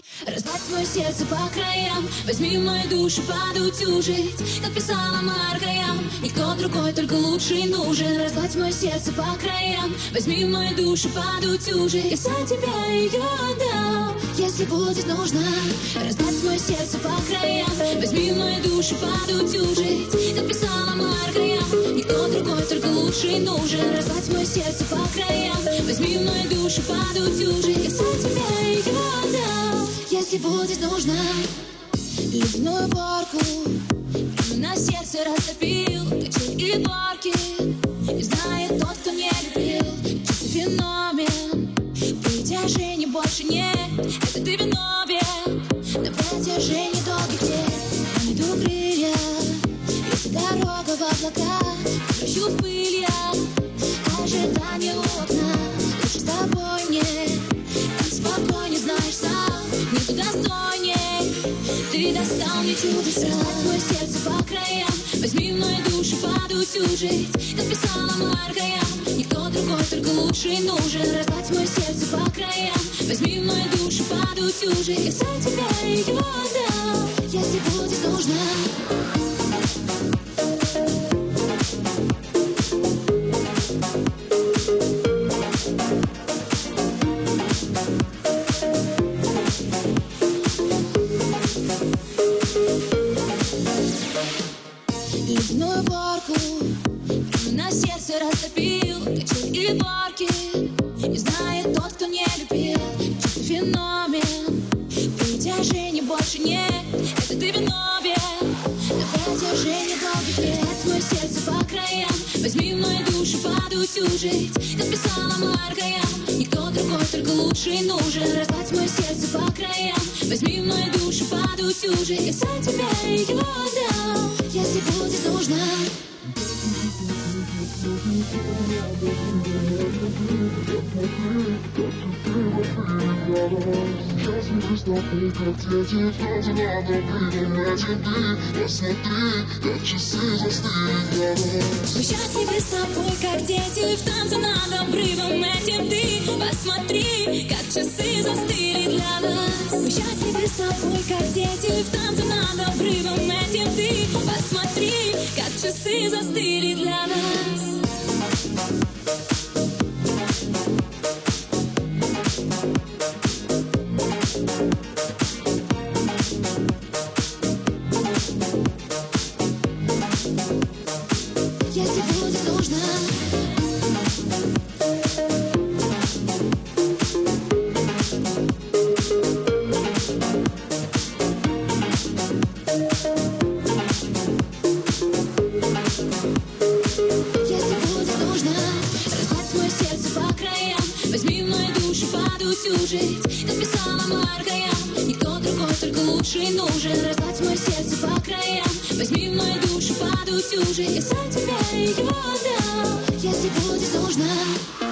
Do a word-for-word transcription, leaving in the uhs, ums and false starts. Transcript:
Разгладь мое сердце по краям, возьми мою душу подутюжить, как писала Марка Ям. Никто другой, только лучший нужен. Разгладь мое сердце по краям, возьми мою душу подутюжить. Я за тебя ее отдам, если будет нужно. Разгладь мое сердце по краям, возьми мою душу подутюжить, как писала Марка Ям. Никто другой, только лучший нужен. Разгладь мое сердце по краям, возьми мою душу подутюжить. Я за тебя ее отдам, если будет нужно. Ледяную горку на сердце растопил, качель или горки, не знает тот, кто не любил. Чистый феномен, притяжений больше нет. Это ты виновен на протяжении долгих лет. Я найду крылья, если дорога в облака, превращу в пыль я ожидание у окна. Лучше с тобой мне так спокойнее, знаешь сам, нету достойней. Ты достал мне чудеса. Разгладь мое сердце по краям, возьми мою душу подутюжить, как писала Марка Ям. Никто другой, только лучший нужен. Разгладь мое сердце по краям, возьми мою душу подутюжить. Я за тебя ее отдам, если будет нужно. Ледяную горку на сердце растопил, качель или горки, не знает тот, кто не любил. Чистый феномен, притяжений больше нет. Это ты виновен на протяжении долгих лет. Разгладь мое сердце по краям, возьми мою душу подутюжить, как писала Марка Ям. Никто другой, только лучший нужен. Разгладь мое сердце по краям, возьми мою душу подутюжить. Я за тебя ее отдам, если будет нужно. Сейчас мы с тобой как дети, вроде надо придумать еды. Посмотри, как часы застыли для нас. Мы счастливы с тобой, как дети, в танце над обрывом этим ты. Посмотри, как часы застыли для нас. Мы счастливы с тобой, как дети, в танце над обрывом этим ты. Посмотри, как часы застыли для нас. Если будет нужно. Если будет нужно. Разгладь мое сердце по краям, возьми мою душу подутюжить, как писала Марка Ям. Никто другой, только лучший нужен. Разгладь мое сердце по краям, возьми мою душу подутюжить. Я за тебя ее отдам, если будет нужно.